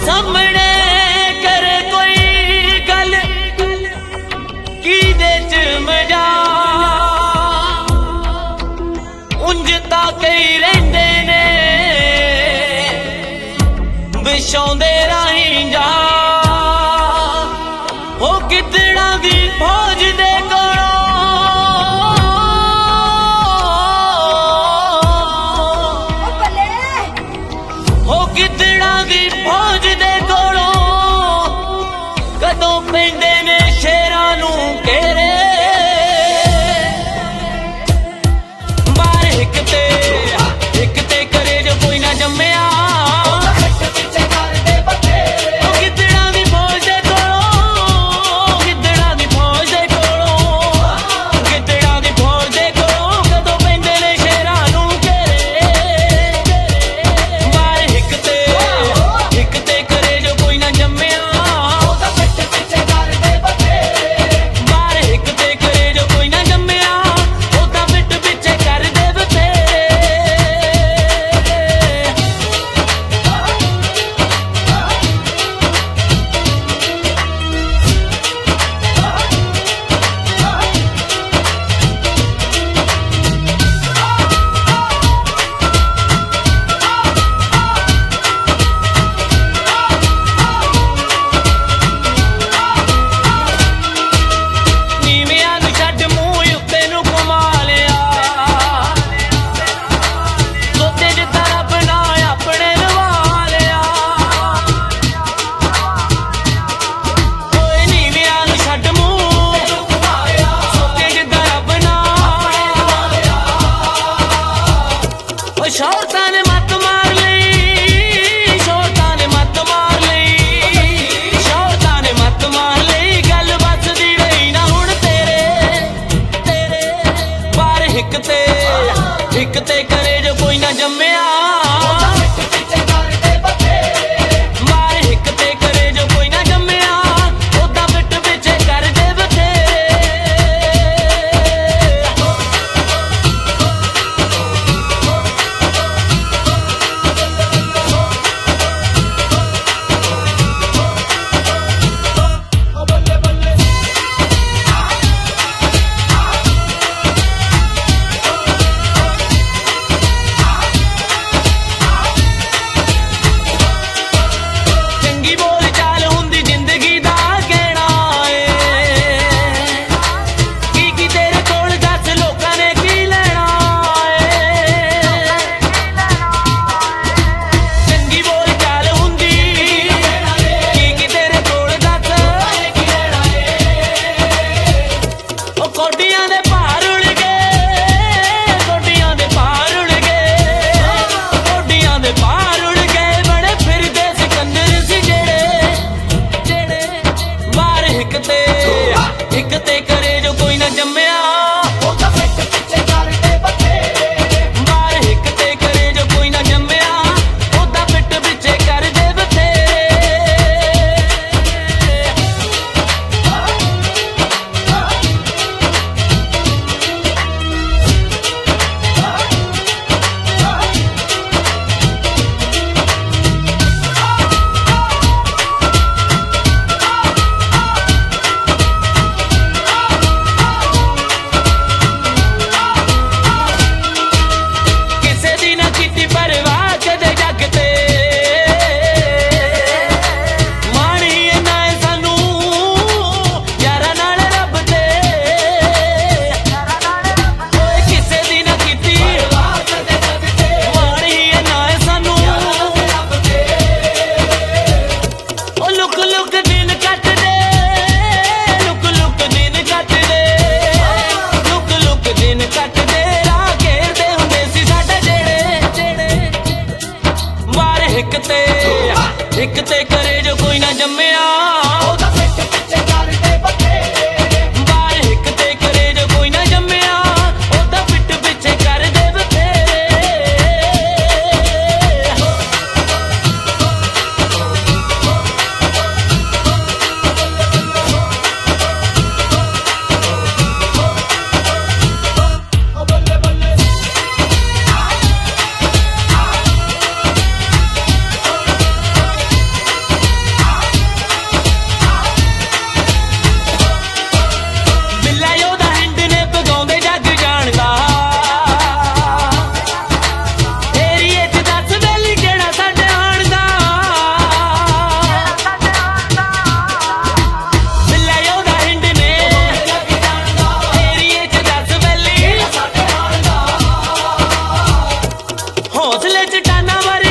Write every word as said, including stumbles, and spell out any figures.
सामने करे कोई गल की दे च मजा उंज तां कई रहिंदे ने विछाउंदे राहीं जा हो कितना दी फौज दे कितड़ा दी फौज दे कोलों कदों पैंदे ने शेरां नूं घेरे बार हिक ते हिक ते करे जो कोई ना जम्मिया कितड़ा दी फौज दे कोलों कितड़ा दी फौज दे कोलों कितड़ा दी फौज दे कोलों कदों पैंदे ने शेरां नूं घेरे बार हिक ते हिक ते करे जो कोई ना जम्मिया बार हिक ते करे जो कोई ना जम्मिया ओदा पिट पिछे कर दे बथेरे ਨੀਵਿਆਂ ਨੂੰ ਛੱਡ ਮੂੰਹ ਉੱਤੇ ਨੂੰ ਘੁਮਾ ਲਿਆ ਸੋਤੇ ਜਿੱਦਾਂ ਰੱਬ ਨਾ ਆਪਣੇ ਲਵਾ ਲਿਆ ਓਏ ਨੀਵਿਆਂ ਨੂੰ ਛੱਡ ਮੂੰਹ ਸੋਤੇ ਜਿੱਦਾਂ ਰੱਬ ਨਾ ਓ ਸ਼ੌਹਰਤਾਂ ਨੇ ਮੱਤ ਮਾਰ ਲਈ ਸ਼ੌਹਰਤਾਂ ਨੇ ਮੱਤ ਮਾਰ ਲਈ ਸ਼ੌਹਰਤਾਂ ਨੇ ਮੱਤ ਮਾਰ ਲਈ ਗੱਲ ਵੱਸਦੀ ਰਹੀ ਨਾ ਹੁਣ ਤੇਰੇ ਤੇਰੇ ਬਾਰ ਹਿੱਕ ਤੇ ਹਿੱਕ ਤੇ ਕਰੇ ਜੋ ਕੋਈ ਨਾ ਜੰਮਿਆ ਬਾਰ ਹਿੱਕ ਤੇ ਕਰੇ ਜੋ ਕੋਈ ਨਾ ਜੰਮਿਆ ਉਹਦਾ ਪਿੱਟ ਪਿੱਛੇ ਕਰ ਦੇ ਬਥੇਰੇ ਚੰਗੀ ਬੋਲ ਚਾਲ ਹੁੰਦੀ ਜ਼ਿੰਦਗੀ ਦਾ ਕਹਿਣਾ ਏ ਕੀ ਕੀ ਤੇਰੇ ਕੋਲ ਦੱਸ ਲੋਕਾਂ ਨੇ ਕੀ ਲੈਣਾ ਏ ਚੰਗੀ ਬੋਲ ਚਾਲ ਹੁੰਦੀ ਕੀ ਕੀ ਤੇਰੇ ਕੋਲ ਦੱਸ ਉਹ ਕੋਡੀਆਂ ਦੇ ਭਾਰ ਉੜ ਗਏ ਕੋਡੀਆਂ ਦੇ ਭਾਰ ਉੜ ਗਏ ਕੋਡੀਆਂ ਦੇ ਭਾਰ ਉੜ ਗਏ ਬੜੇ ਫਿਰਦੇ ਸਿਕੰਦਰ ਸੀ ਜਿਹੜੇ ਜਿਹੜੇ ਬਾਰ ਹਿੱਕ ਤੇ ਹਿੱਕ ਤੇ ਕਰੇ ਜੋ ਕੋਈ ਨਾ ਜੰਮਿਆ ਬਾਰ ਹਿੱਕ ਤੇ ਕਰੇ ਜੋ ਕੋਈ ਨਾ ਜੰਮਿਆ ਉਹਦਾ ਪਿੱਟ ਪਿੱਛੇ ਕਰ ਦੇ ਬਥੇਰੇ ਕਿਸੇ ਦੀ ਨਾ ਕੀਤੀ ਪਰਵਾਹ ਕਦੇ ਜੱਗ ਤੇ ਮਾਣੀ ਇਹਨਾਂ ਏ ਸਾਨੂੰ ਯਾਰਾਂ ਨਾਲ ਰੱਬ ਤੇ ਓਏ ਕਿਸੇ ਦੀ ਨਾ ਕੀਤੀ ਪਰਵਾਹ ਕਦੇ ਜੱਗ ਤੇ ਮਾਣੀ ਇਹਨਾਂ ਏ ਸਾਨੂੰ ਓ ਲੁਕ ਲੁਕ ਦਿਨ ਕੱਟਦੇ ਲੁਕ ਲੁਕ ਦਿਨ ਕੱਟਦੇ ਲੁਕ ਲੁਕ ਦਿਨ ਕੱਟਦੇ ਰਾਹ ਘੇਰਦੇ ਹੁੰਦੇ ਸੀ ਸਾਡੇ ਜਿਹੜੇ ਜਿਹੜੇ ਬਾਰ ਹਿੱਕ ਤੇ ਹਿੱਕ ਤੇ ਕਰੇ ਜੋ ਕੋਈ ਨਾ ਜੰਮਿਆ ਬਾਰ ਹਿੱਕ ਤੇ ਕਰੇ ਜੋ ਕੋਈ ਨਾ ਜੰਮਿਆ ਉਹਦਾ ਪਿੱਟ ਪਿੱਛੇ ਕਰ ਦੇ ਬਥੇਰੇ ਚਟਾਨਾਂ ਵਰਗੀ